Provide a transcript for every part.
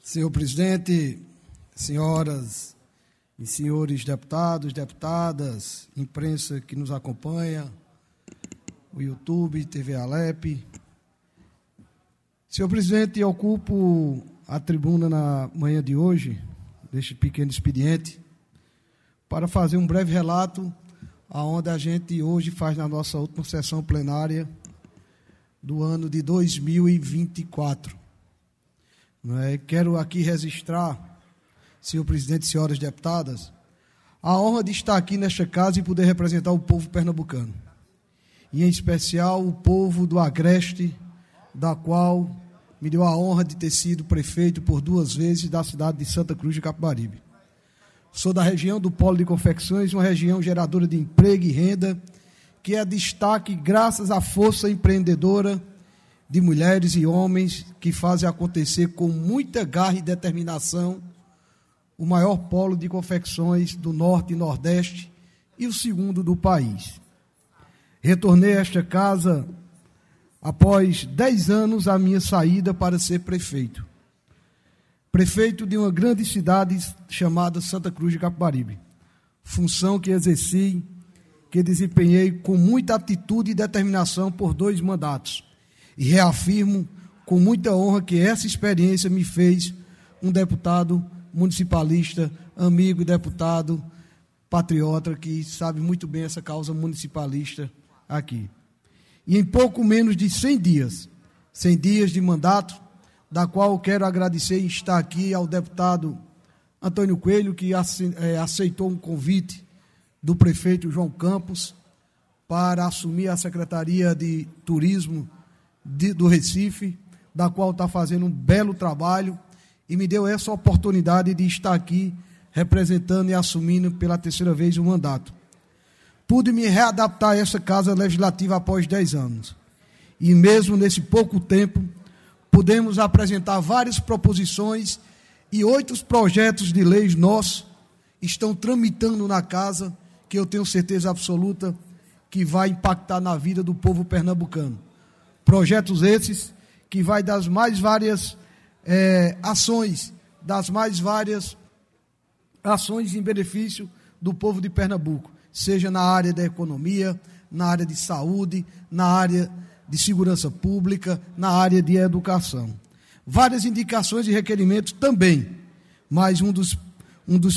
Senhor presidente, senhoras e senhores deputados, deputadas, imprensa que nos acompanha, o YouTube, TV Alep. Senhor presidente, eu ocupo a tribuna na manhã de hoje, deste pequeno expediente, para fazer um breve relato aonde a gente hoje faz na nossa última sessão plenária do ano de 2024. Quero aqui registrar, senhor presidente e senhoras deputadas, a honra de estar aqui nesta casa e poder representar o povo pernambucano, e em especial o povo do Agreste, da qual me deu a honra de ter sido prefeito por 2 vezes da cidade de Santa Cruz de Capibaribe. Sou da região do Polo de Confecções, uma região geradora de emprego e renda, que é destaque graças à força empreendedora de mulheres e homens que fazem acontecer com muita garra e determinação o maior polo de confecções do Norte e Nordeste e o segundo do país. Retornei a esta casa após 10 anos a minha saída para ser prefeito. Prefeito de uma grande cidade chamada Santa Cruz de Capibaribe. Função que exerci, que desempenhei com muita atitude e determinação por 2 mandatos. E reafirmo com muita honra que essa experiência me fez um deputado municipalista, amigo e deputado patriota, que sabe muito bem essa causa municipalista aqui. E em pouco menos de 100 dias de mandato, da qual quero agradecer e estar aqui ao deputado Antônio Coelho, que aceitou um convite do prefeito João Campos para assumir a Secretaria de Turismo do Recife, da qual está fazendo um belo trabalho, e me deu essa oportunidade de estar aqui representando e assumindo pela 3ª vez o mandato. Pude me readaptar a essa casa legislativa após 10 anos. E mesmo nesse pouco tempo, pudemos apresentar várias proposições e 8 projetos de leis nossos estão tramitando na casa, que eu tenho certeza absoluta que vai impactar na vida do povo pernambucano. Projetos esses que vai das mais várias ações em benefício do povo de Pernambuco, seja na área da economia, na área de saúde, na área de segurança pública, na área de educação. Várias indicações e requerimentos também, mas o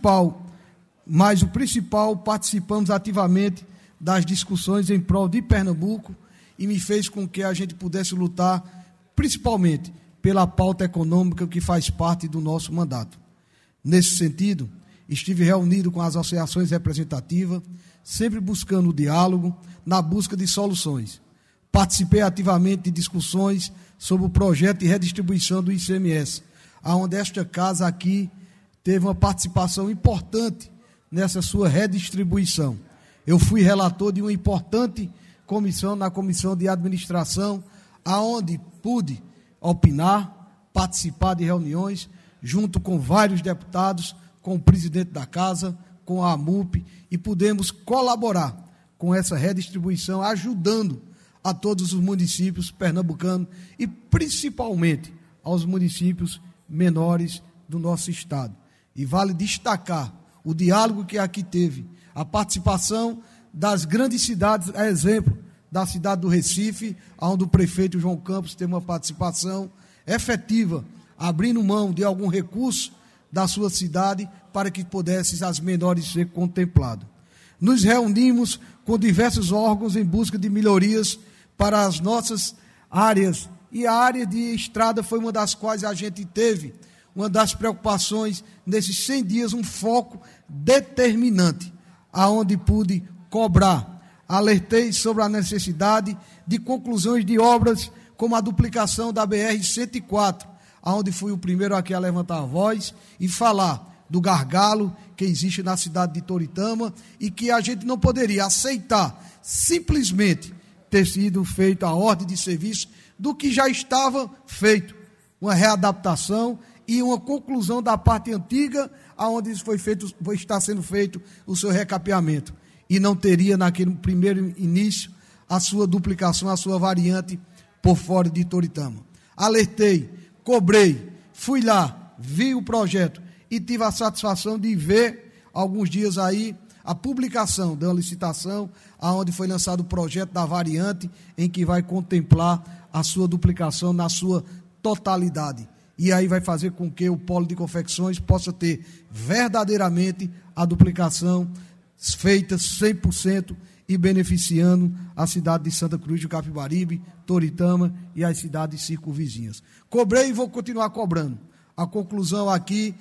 principal, participamos ativamente das discussões em prol de Pernambuco, e me fez com que a gente pudesse lutar, principalmente, pela pauta econômica que faz parte do nosso mandato. Nesse sentido, estive reunido com as associações representativas, sempre buscando o diálogo, na busca de soluções. Participei ativamente de discussões sobre o projeto de redistribuição do ICMS, onde esta casa aqui teve uma participação importante nessa sua redistribuição. Eu fui relator de uma importante comissão, na Comissão de Administração, aonde pude opinar, participar de reuniões, junto com vários deputados, com o presidente da casa, com a AMUP, e pudemos colaborar com essa redistribuição, ajudando a todos os municípios pernambucanos e principalmente aos municípios menores do nosso estado. E vale destacar o diálogo que aqui teve, a participação das grandes cidades, a exemplo da cidade do Recife, onde o prefeito João Campos teve uma participação efetiva, abrindo mão de algum recurso da sua cidade para que pudessem as menores ser contempladas. Nos reunimos com diversos órgãos em busca de melhorias para as nossas áreas, e a área de estrada foi uma das quais a gente teve uma das preocupações nesses 100 dias, um foco determinante, aonde pude cobrar. Alertei sobre a necessidade de conclusões de obras como a duplicação da BR-104, onde fui o primeiro aqui a levantar a voz e falar do gargalo que existe na cidade de Toritama e que a gente não poderia aceitar simplesmente ter sido feita a ordem de serviço do que já estava feito, uma readaptação e uma conclusão da parte antiga, aonde está sendo feito o seu recapeamento. E não teria, naquele primeiro início, a sua duplicação, a sua variante por fora de Toritama. Alertei, cobrei, fui lá, vi o projeto e tive a satisfação de ver, alguns dias aí, a publicação da licitação, onde foi lançado o projeto da variante, em que vai contemplar a sua duplicação na sua totalidade. E aí vai fazer com que o polo de confecções possa ter verdadeiramente a duplicação feita 100% e beneficiando a cidade de Santa Cruz do Capibaribe, Toritama e as cidades circunvizinhas. Cobrei e vou continuar cobrando. A conclusão aqui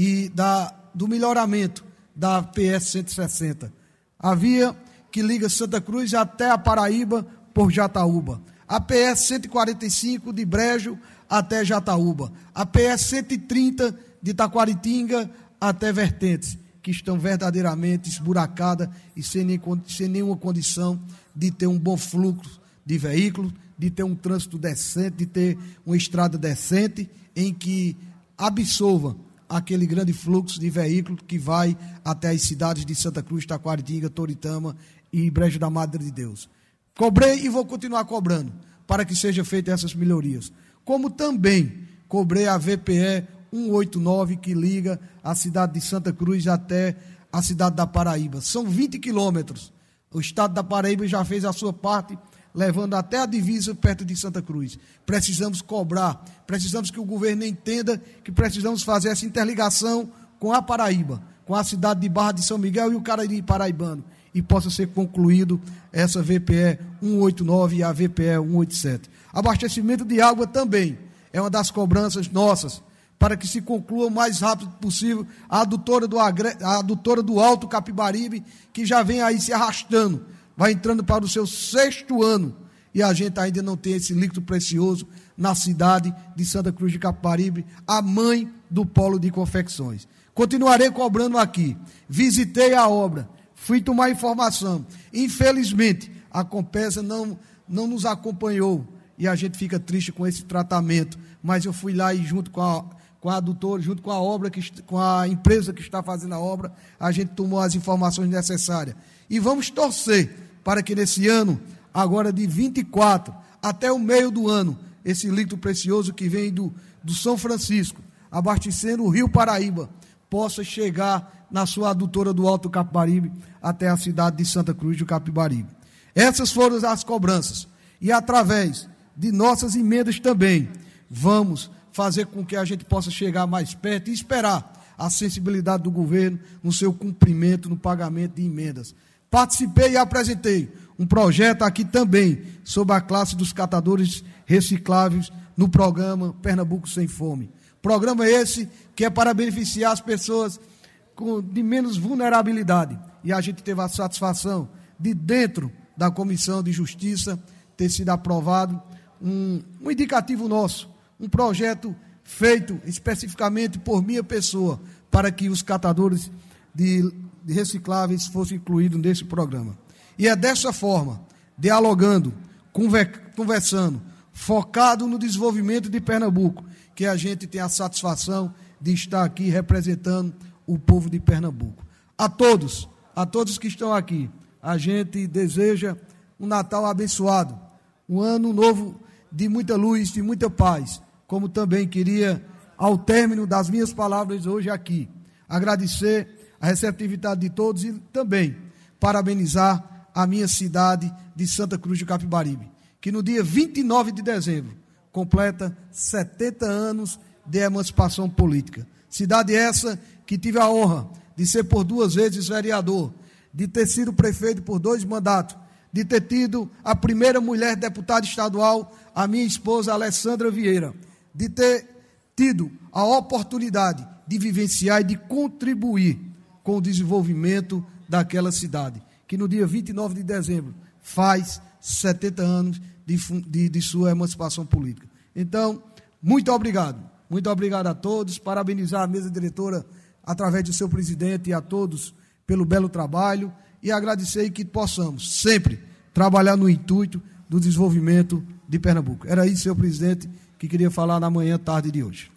do melhoramento da PS 160. A via que liga Santa Cruz até a Paraíba por Jataúba. A PS 145 de Brejo até Jataúba. A PS 130 de Taquaritinga até Vertentes, que estão verdadeiramente esburacadas e sem nenhuma condição de ter um bom fluxo de veículos, de ter um trânsito decente, de ter uma estrada decente, em que absorva aquele grande fluxo de veículos que vai até as cidades de Santa Cruz, Taquaritinga, Toritama e Brejo da Madre de Deus. Cobrei e vou continuar cobrando para que sejam feitas essas melhorias. Como também cobrei a VPE 189, que liga a cidade de Santa Cruz até a cidade da Paraíba. São 20 quilômetros. O estado da Paraíba já fez a sua parte, levando até a divisa perto de Santa Cruz. Precisamos cobrar, precisamos que o governo entenda que precisamos fazer essa interligação com a Paraíba, com a cidade de Barra de São Miguel e o Cariri paraibano, e possa ser concluído essa VPE 189 e a VPE 187. Abastecimento de água também é uma das cobranças nossas, para que se conclua o mais rápido possível a adutora do Alto Capibaribe, que já vem aí se arrastando, vai entrando para o seu 6º ano, e a gente ainda não tem esse líquido precioso na cidade de Santa Cruz de Capibaribe, a mãe do polo de confecções. Continuarei cobrando aqui. Visitei a obra, fui tomar informação. Infelizmente, a Compesa não nos acompanhou, e a gente fica triste com esse tratamento, mas eu fui lá e junto com a adutora, junto com a obra, com a empresa que está fazendo a obra, a gente tomou as informações necessárias. E vamos torcer para que nesse ano, agora de 24 até o meio do ano, esse líquido precioso que vem do São Francisco, abastecendo o Rio Paraíba, possa chegar na sua adutora do Alto Capibaribe até a cidade de Santa Cruz do Capibaribe. Essas foram as cobranças. E através de nossas emendas também, vamos fazer com que a gente possa chegar mais perto e esperar a sensibilidade do governo no seu cumprimento, no pagamento de emendas. Participei e apresentei um projeto aqui também sobre a classe dos catadores recicláveis no programa Pernambuco Sem Fome. Programa esse que é para beneficiar as pessoas de menos vulnerabilidade. E a gente teve a satisfação de, dentro da Comissão de Justiça, ter sido aprovado um indicativo nosso, um projeto feito especificamente por minha pessoa, para que os catadores de recicláveis fossem incluídos nesse programa. E é dessa forma, dialogando, conversando, focado no desenvolvimento de Pernambuco, que a gente tem a satisfação de estar aqui representando o povo de Pernambuco. A todos que estão aqui, a gente deseja um Natal abençoado, um ano novo de muita luz, de muita paz, como também queria, ao término das minhas palavras hoje aqui, agradecer a receptividade de todos e também parabenizar a minha cidade de Santa Cruz do Capibaribe, que no dia 29 de dezembro completa 70 anos de emancipação política. Cidade essa que tive a honra de ser por 2 vezes vereador, de ter sido prefeito por 2 mandatos, de ter tido a primeira mulher deputada estadual, a minha esposa Alessandra Vieira, de ter tido a oportunidade de vivenciar e de contribuir com o desenvolvimento daquela cidade, que no dia 29 de dezembro faz 70 anos de sua emancipação política. Então, muito obrigado a todos, parabenizar a mesa diretora através do seu presidente e a todos pelo belo trabalho e agradecer que possamos sempre trabalhar no intuito do desenvolvimento de Pernambuco. Era isso, senhor presidente, que queria falar na manhã, tarde de hoje.